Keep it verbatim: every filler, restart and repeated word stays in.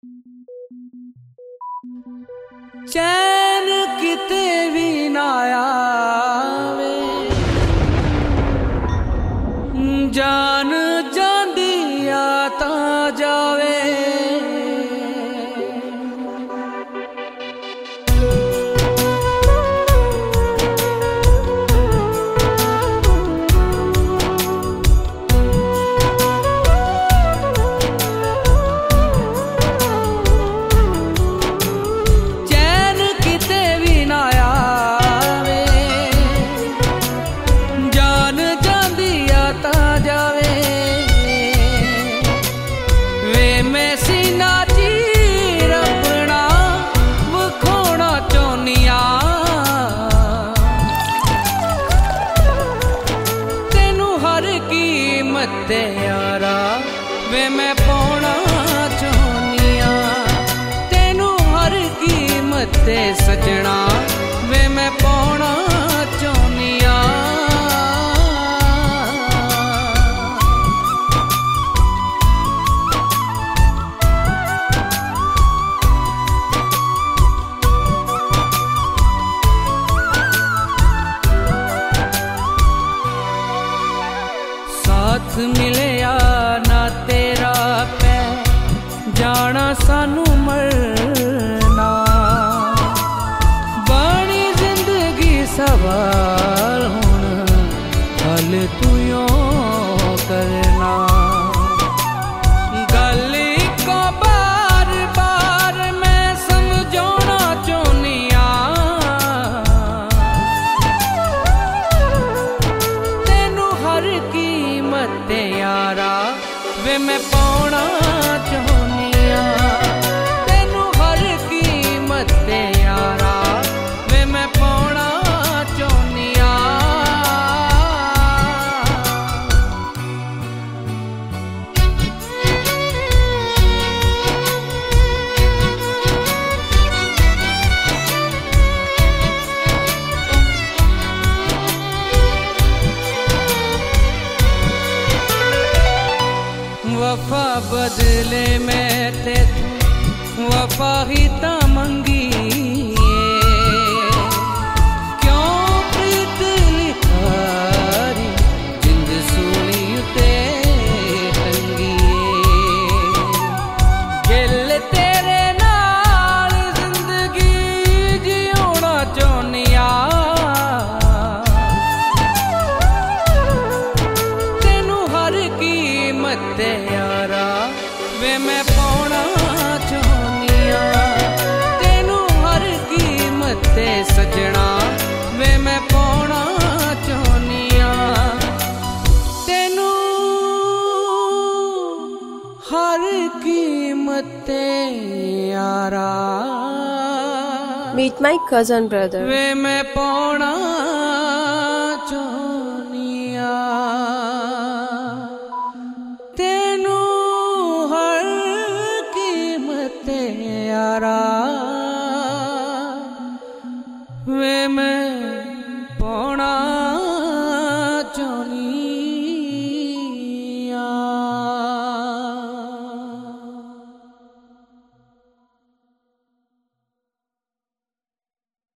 चैन किते भी ना आवे, जान जांदी आ तां जावे। ते यारा वे मैं पाना चाहनिया, तेनू हर कीमत ते सजना वे मैं पाना चाहनिया। साथ मिले या ना तेरा पै जाना सानू मरना, बानी जिंदगी सवाल हुण हल तू यों करना। गल को बार बार मैं समझाना चाहनिया, तेनू हर कीमत ते यारा वे मैं पाना चाहनिया, तेनू हर कीमत ते यारा वे मैं पाना चाहनिया। वफा बदले में ते वफा ही ता मंगी, क्यों प्रीत लिखारी जिंद सूली उते टंगी। गिल तेरे नाल जिंदगी जियोना चाहनिया, तेनू हर कीमत ते यारा वे मैं पाना चाहनिया, तेनू हर कीमत ते सजना वे मैं पाना चाहनिया, तेनू हर कीमत ते यारा Meet my cousin brother वे मैं पाना